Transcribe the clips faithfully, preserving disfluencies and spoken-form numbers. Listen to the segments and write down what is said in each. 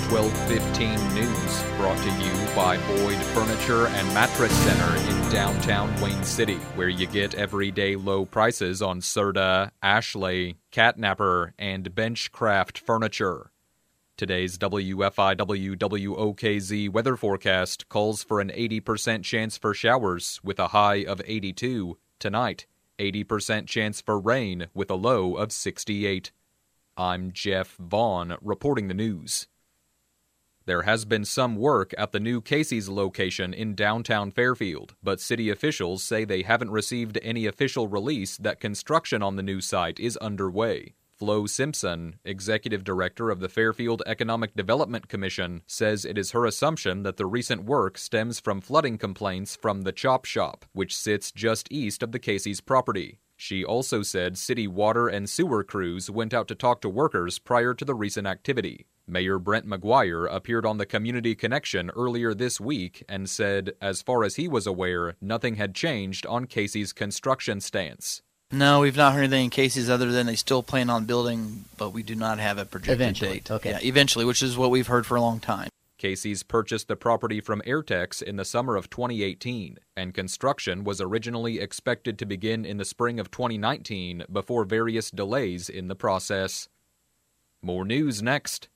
twelve fifteen News, brought to you by Boyd Furniture and Mattress Center in downtown Wayne City, where you get everyday low prices on Serta, Ashley, Catnapper, and Benchcraft furniture. Today's W F I W W O K Z weather forecast calls for an eighty percent chance for showers with a high of eighty-two. Tonight, eighty percent chance for rain with a low of sixty-eight. I'm Jeff Vaughn, reporting the news. There has been some work at the new Casey's location in downtown Fairfield, but city officials say they haven't received any official release that construction on the new site is underway. Flo Simpson, executive director of the Fairfield Economic Development Commission, says it is her assumption that the recent work stems from flooding complaints from the Chop Shop, which sits just east of the Casey's property. She also said city water and sewer crews went out to talk to workers prior to the recent activity. Mayor Brent McGuire appeared on the Community Connection earlier this week and said, as far as he was aware, nothing had changed on Casey's construction stance. No, we've not heard anything in Casey's other than they still plan on building, but we do not have a projected eventually. date. Okay. Yeah, eventually, which is what we've heard for a long time. Casey's purchased the property from Airtex in the summer of twenty eighteen, and construction was originally expected to begin in the spring of twenty nineteen before various delays in the process. More news next.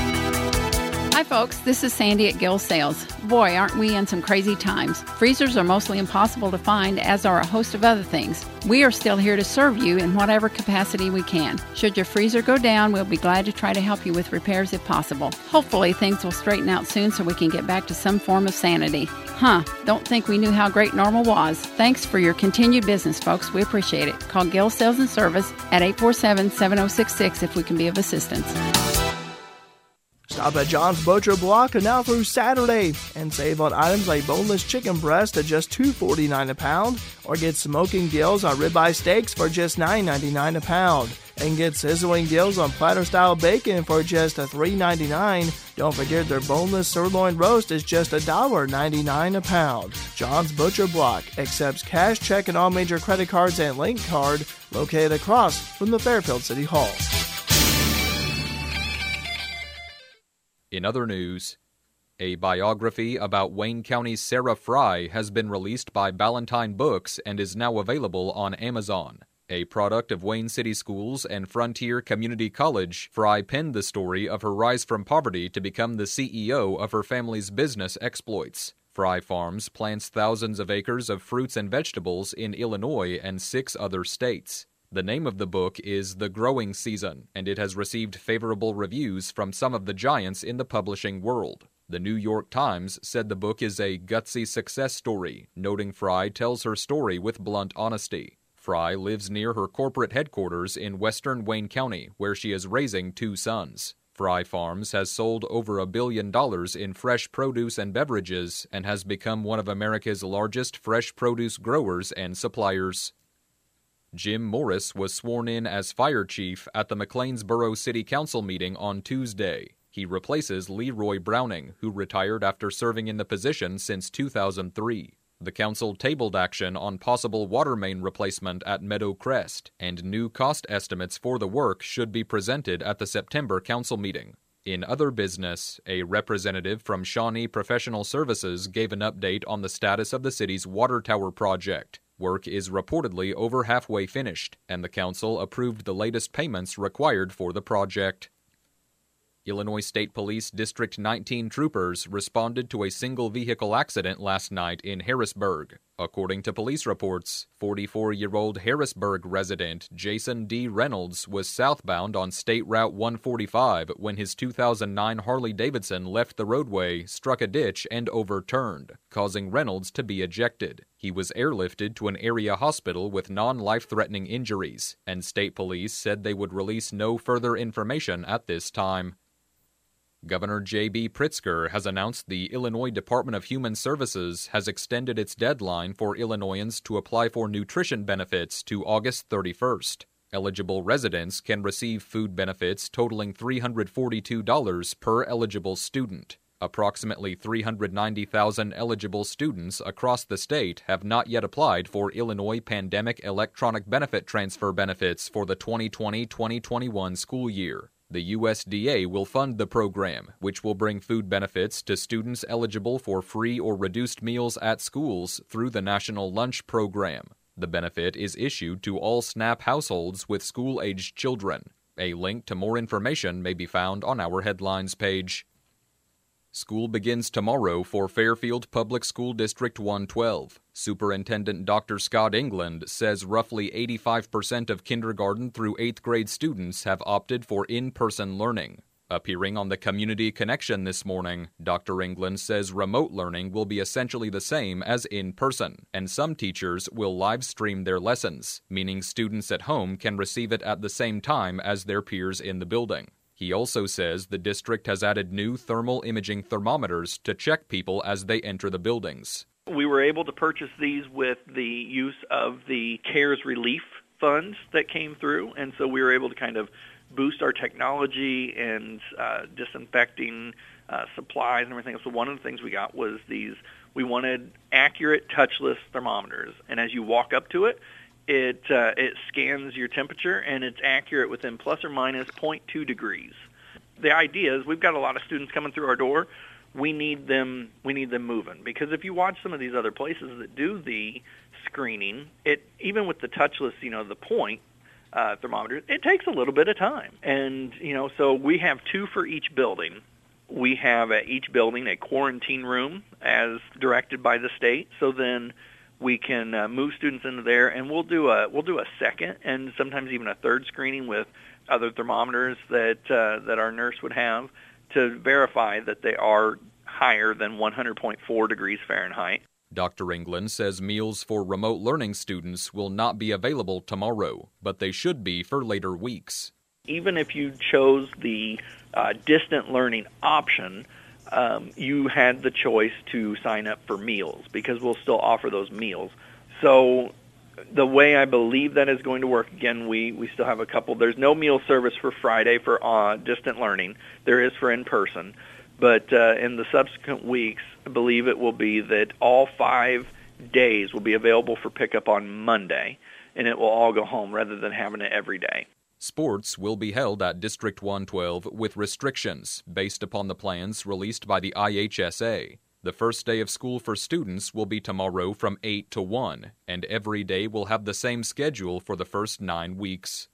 Hi folks, this is Sandy at Gill Sales. Boy, aren't we in some crazy times. Freezers are mostly impossible to find, as are a host of other things. We are still here to serve you in whatever capacity we can. Should your freezer go down, we'll be glad to try to help you with repairs if possible. Hopefully things will straighten out soon so we can get back to some form of sanity. Huh, don't think we knew how great normal was. Thanks for your continued business, folks. We appreciate it. Call Gill Sales and Service at eight four seven, seven oh six six if we can be of assistance. Stop at John's Butcher Block now through Saturday and save on items like boneless chicken breast at just two dollars and forty-nine cents a pound, or get smoking deals on ribeye steaks for just nine dollars and ninety-nine cents a pound, and get sizzling deals on platter-style bacon for just three dollars and ninety-nine cents. Don't forget their boneless sirloin roast is just one dollar and ninety-nine cents a pound. John's Butcher Block accepts cash, check, and all major credit cards and link card, located across from the Fairfield City Hall. In other news, a biography about Wayne County's Sarah Fry has been released by Ballantine Books and is now available on Amazon. A product of Wayne City Schools and Frontier Community College, Fry penned the story of her rise from poverty to become the C E O of her family's business exploits. Fry Farms plants thousands of acres of fruits and vegetables in Illinois and six other states. The name of the book is The Growing Season, and it has received favorable reviews from some of the giants in the publishing world. The New York Times said the book is a gutsy success story, noting Fry tells her story with blunt honesty. Fry lives near her corporate headquarters in western Wayne County, where she is raising two sons. Fry Farms has sold over a billion dollars in fresh produce and beverages and has become one of America's largest fresh produce growers and suppliers. Jim Morris was sworn in as fire chief at the McLeansboro City Council meeting on Tuesday. He replaces Leroy Browning, who retired after serving in the position since two thousand three. The council tabled action on possible water main replacement at Meadow Crest, and new cost estimates for the work should be presented at the September council meeting. In other business, a representative from Shawnee Professional Services gave an update on the status of the city's water tower project. Work is reportedly over halfway finished, and the council approved the latest payments required for the project. Illinois State Police District nineteen troopers responded to a single-vehicle accident last night in Harrisburg. According to police reports, forty-four-year-old Harrisburg resident Jason D. Reynolds was southbound on State Route one forty-five when his two thousand nine Harley-Davidson left the roadway, struck a ditch, and overturned, causing Reynolds to be ejected. He was airlifted to an area hospital with non-life-threatening injuries, and state police said they would release no further information at this time. Governor J B. Pritzker has announced the Illinois Department of Human Services has extended its deadline for Illinoisans to apply for nutrition benefits to August thirty-first. Eligible residents can receive food benefits totaling three hundred forty-two dollars per eligible student. Approximately three hundred ninety thousand eligible students across the state have not yet applied for Illinois Pandemic Electronic Benefit Transfer benefits for the twenty twenty twenty twenty-one school year. The U S D A will fund the program, which will bring food benefits to students eligible for free or reduced meals at schools through the National Lunch Program. The benefit is issued to all SNAP households with school-aged children. A link to more information may be found on our headlines page. School begins tomorrow for Fairfield Public School District one twelve. Superintendent Doctor Scott England says roughly eighty-five percent of kindergarten through eighth grade students have opted for in-person learning. Appearing on the Community Connection this morning, Doctor England says remote learning will be essentially the same as in-person, and some teachers will live stream their lessons, meaning students at home can receive it at the same time as their peers in the building. He also says the district has added new thermal imaging thermometers to check people as they enter the buildings. We were able to purchase these with the use of the CARES relief funds that came through, and so we were able to kind of boost our technology and uh, disinfecting uh, supplies and everything. So one of the things we got was these, we wanted accurate touchless thermometers, and as you walk up to it, It uh, it scans your temperature, and it's accurate within plus or minus zero point two degrees. The idea is we've got a lot of students coming through our door. We need them we need them moving, because if you watch some of these other places that do the screening, it even with the touchless, you know, the point uh, thermometer, it takes a little bit of time. And you know, so we have two for each building. We have at each building a quarantine room as directed by the state. So then we can uh, move students into there, and we'll do a we'll do a second and sometimes even a third screening with other thermometers that uh, that our nurse would have to verify that they are higher than one hundred point four degrees Fahrenheit. Doctor England says meals for remote learning students will not be available tomorrow, but they should be for later weeks. Even if you chose the uh, distant learning option, Um, you had the choice to sign up for meals, because we'll still offer those meals. So the way I believe that is going to work, again, we, we still have a couple. There's no meal service for Friday for uh, distant learning. There is for in-person. But uh, in the subsequent weeks, I believe it will be that all five days will be available for pickup on Monday, and it will all go home rather than having it every day. Sports will be held at District one twelve with restrictions based upon the plans released by the I H S A. The first day of school for students will be tomorrow from eight to one, and every day will have the same schedule for the first nine weeks.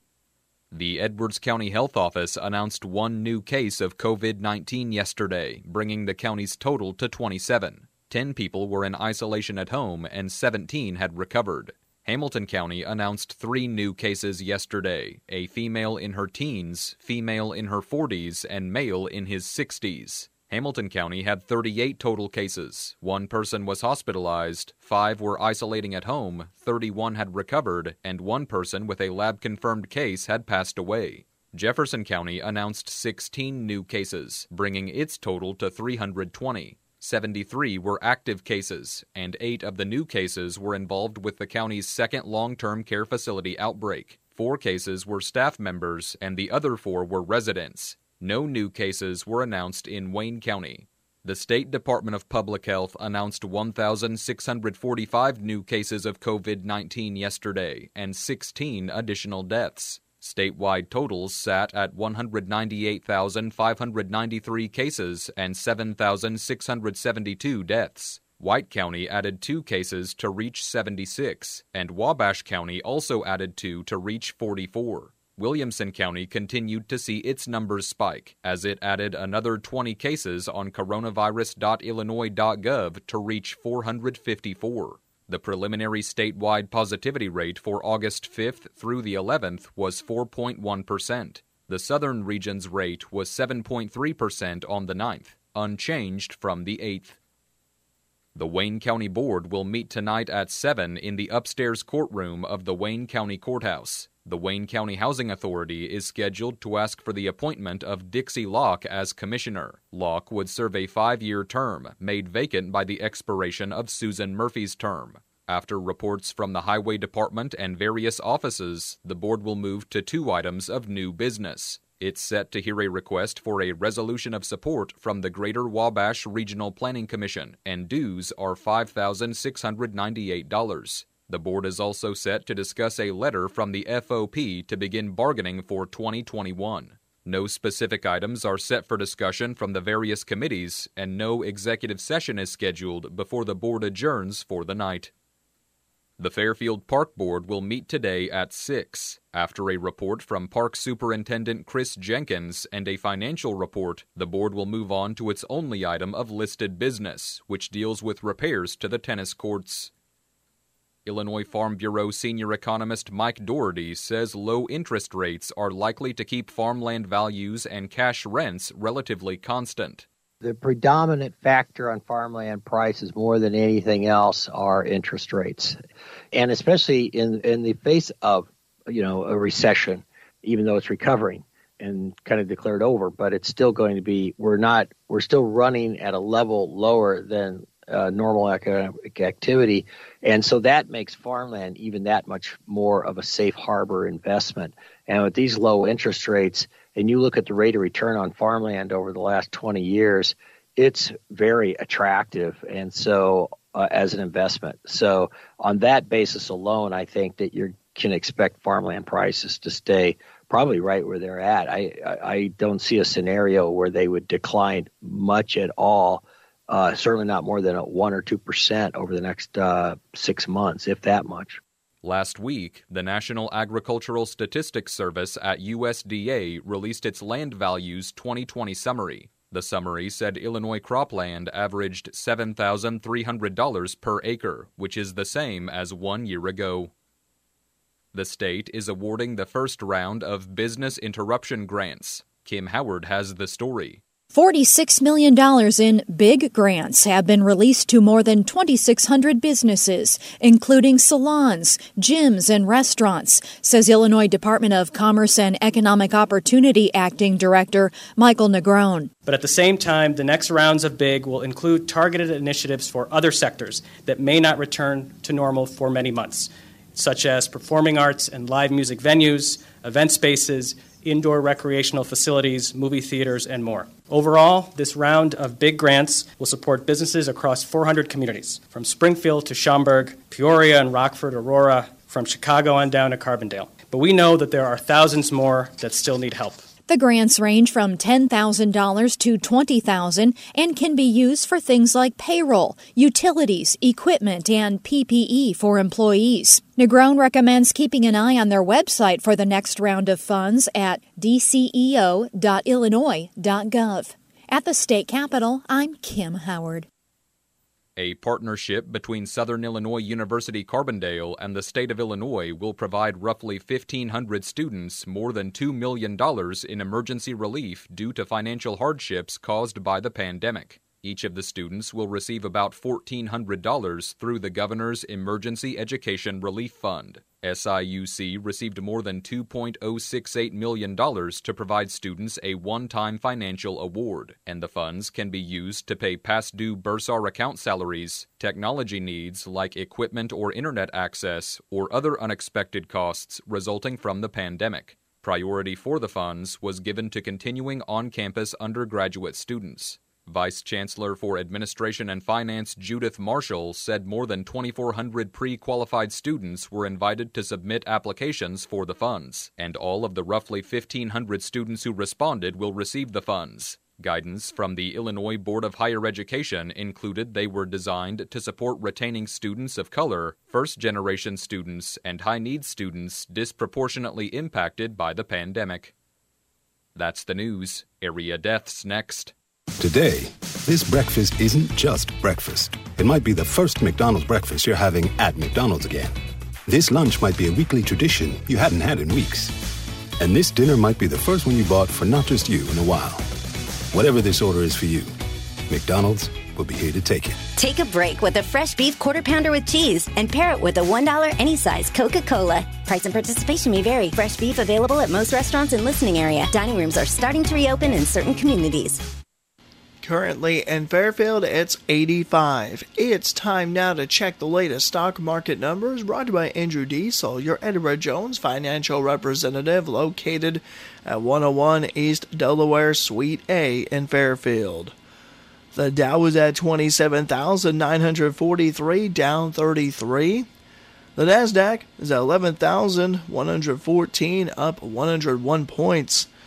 The Edwards County Health Office announced one new case of covid nineteen yesterday, bringing the county's total to twenty-seven. Ten people were in isolation at home and seventeen had recovered. Hamilton County announced three new cases yesterday, a female in her teens, female in her forties, and male in his sixties. Hamilton County had thirty-eight total cases. One person was hospitalized, five were isolating at home, thirty-one had recovered, and one person with a lab-confirmed case had passed away. Jefferson County announced sixteen new cases, bringing its total to three hundred twenty. seventy-three were active cases, and eight of the new cases were involved with the county's second long-term care facility outbreak. Four cases were staff members, and the other four were residents. No new cases were announced in Wayne County. The State Department of Public Health announced one thousand six hundred forty-five new cases of covid nineteen yesterday, and sixteen additional deaths. Statewide totals sat at one hundred ninety-eight thousand five hundred ninety-three cases and seven thousand six hundred seventy-two deaths. White County added two cases to reach seventy-six, and Wabash County also added two to reach forty-four. Williamson County continued to see its numbers spike, as it added another twenty cases on coronavirus dot illinois dot gov to reach four hundred fifty-four. The preliminary statewide positivity rate for August fifth through the eleventh was four point one percent. The southern region's rate was seven point three percent on the ninth, unchanged from the eighth. The Wayne County Board will meet tonight at seven in the upstairs courtroom of the Wayne County Courthouse. The Wayne County Housing Authority is scheduled to ask for the appointment of Dixie Locke as commissioner. Locke would serve a five-year term, made vacant by the expiration of Susan Murphy's term. After reports from the Highway Department and various offices, the board will move to two items of new business. It's set to hear a request for a resolution of support from the Greater Wabash Regional Planning Commission, and dues are five thousand six hundred ninety-eight dollars. The board is also set to discuss a letter from the F O P to begin bargaining for twenty twenty-one. No specific items are set for discussion from the various committees, and no executive session is scheduled before the board adjourns for the night. The Fairfield Park Board will meet today at six. After a report from Park Superintendent Chris Jenkins and a financial report, the board will move on to its only item of listed business, which deals with repairs to the tennis courts. Illinois Farm Bureau senior economist Mike Doherty says low interest rates are likely to keep farmland values and cash rents relatively constant. The predominant factor on farmland prices more than anything else are interest rates. And especially in, in the face of, you know, a recession, even though it's recovering and kind of declared over, but it's still going to be, we're not, we're still running at a level lower than Uh, normal economic activity. And so that makes farmland even that much more of a safe harbor investment. And with these low interest rates, and you look at the rate of return on farmland over the last twenty years, it's very attractive. And so uh, as an investment. So on that basis alone, I think that you can expect farmland prices to stay probably right where they're at. I, I, I don't see a scenario where they would decline much at all. Uh, certainly not more than a one or two percent over the next uh, six months, if that much. Last week, the National Agricultural Statistics Service at U S D A released its land values twenty twenty summary. The summary said Illinois cropland averaged seven thousand three hundred dollars per acre, which is the same as one year ago. The state is awarding the first round of business interruption grants. Kim Howard has the story. forty-six million dollars in big grants have been released to more than twenty-six hundred businesses, including salons, gyms, and restaurants, says Illinois Department of Commerce and Economic Opportunity Acting Director Michael Negrone. But at the same time, the next rounds of BIG will include targeted initiatives for other sectors that may not return to normal for many months, such as performing arts and live music venues, event spaces, indoor recreational facilities, movie theaters, and more. Overall, this round of big grants will support businesses across four hundred communities, from Springfield to Schaumburg, Peoria and Rockford, Aurora, from Chicago on down to Carbondale. But we know that there are thousands more that still need help. The grants range from ten thousand dollars to twenty thousand dollars and can be used for things like payroll, utilities, equipment, and P P E for employees. Negrone recommends keeping an eye on their website for the next round of funds at d c e o dot illinois dot gov. At the state capitol, I'm Kim Howard. A partnership between Southern Illinois University Carbondale and the state of Illinois will provide roughly fifteen hundred students more than two million dollars in emergency relief due to financial hardships caused by the pandemic. Each of the students will receive about fourteen hundred dollars through the Governor's Emergency Education Relief Fund. S I U C received more than two point oh six eight million dollars to provide students a one-time financial award, and the funds can be used to pay past-due bursar account salaries, technology needs like equipment or internet access, or other unexpected costs resulting from the pandemic. Priority for the funds was given to continuing on-campus undergraduate students. Vice Chancellor for Administration and Finance Judith Marshall said more than twenty-four hundred pre-qualified students were invited to submit applications for the funds, and all of the roughly fifteen hundred students who responded will receive the funds. Guidance from the Illinois Board of Higher Education included they were designed to support retaining students of color, first-generation students, and high-needs students disproportionately impacted by the pandemic. That's the news. Area Deaths next. Today, this breakfast isn't just breakfast. It might be the first McDonald's breakfast you're having at McDonald's again. This lunch might be a weekly tradition you hadn't had in weeks. And this dinner might be the first one you bought for not just you in a while. Whatever this order is for you, McDonald's will be here to take it. Take a break with a fresh beef quarter pounder with cheese and pair it with a one dollar any size Coca-Cola. Price and participation may vary. Fresh beef available at most restaurants and listening area. Dining rooms are starting to reopen in certain communities. Currently in Fairfield, it's eighty-five. It's time now to check the latest stock market numbers, brought to you by Andrew Diesel, your Edinburgh Jones financial representative, located at one oh one East Delaware Suite A in Fairfield. The Dow was at twenty-seven thousand nine hundred forty-three, down thirty-three. The Nasdaq is at eleven thousand one hundred fourteen, up one hundred one points.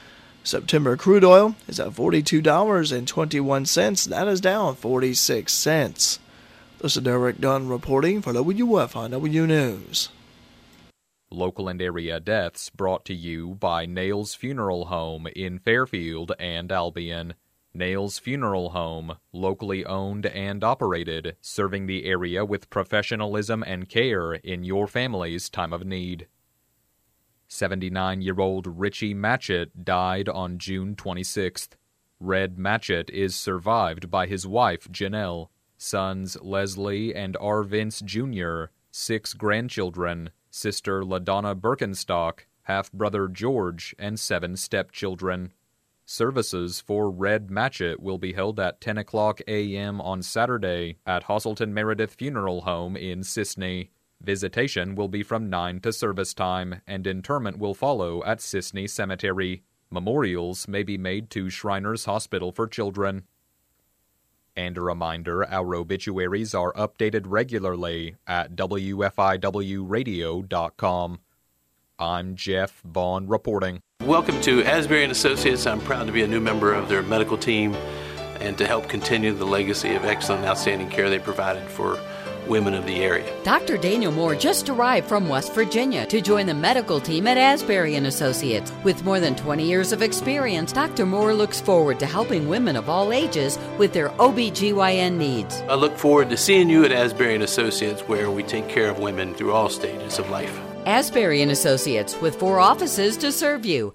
September crude oil is at forty-two dollars and twenty-one cents. That is down forty-six cents. This is Derek Dunn reporting for W F I W News. Local and area deaths brought to you by Nails Funeral Home in Fairfield and Albion. Nails Funeral Home, locally owned and operated, serving the area with professionalism and care in your family's time of need. seventy-nine-year-old Richie Matchett died on June twenty-sixth. Red Matchett is survived by his wife, Janelle, sons Leslie and R. Vince Junior, six grandchildren, sister LaDonna Birkenstock, half-brother George, and seven stepchildren. Services for Red Matchett will be held at ten o'clock a.m. on Saturday at Hosselton Meredith Funeral Home in Sisney. Visitation will be from nine to service time, and interment will follow at Sisney Cemetery. Memorials may be made to Shriners Hospital for Children. And a reminder, our obituaries are updated regularly at W F I W radio dot com. I'm Jeff Vaughn reporting. Welcome to Asbury and Associates. I'm proud to be a new member of their medical team and to help continue the legacy of excellent and outstanding care they provided for women of the area. Doctor Daniel Moore just arrived from West Virginia to join the medical team at Asbury and Associates. With more than twenty years of experience, Doctor Moore looks forward to helping women of all ages with their O B G Y N needs. I look forward to seeing you at Asbury and Associates, where we take care of women through all stages of life. Asbury and Associates, with four offices to serve you.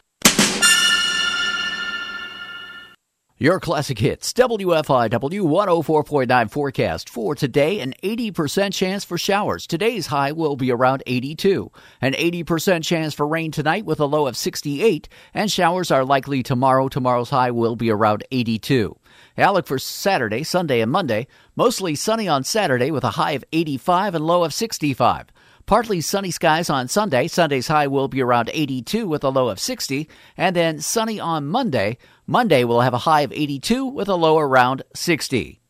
Your classic hits, W F I W one oh four point nine forecast for today, an eighty percent chance for showers. Today's high will be around eighty-two. An eighty percent chance for rain tonight with a low of sixty-eight, and showers are likely tomorrow. Tomorrow's high will be around eighty-two. Outlook for Saturday, Sunday, and Monday, mostly sunny on Saturday with a high of eighty-five and low of sixty-five. Partly sunny skies on Sunday. Sunday's high will be around eighty-two with a low of sixty. And then sunny on Monday. Monday will have a high of eighty-two with a low around sixty.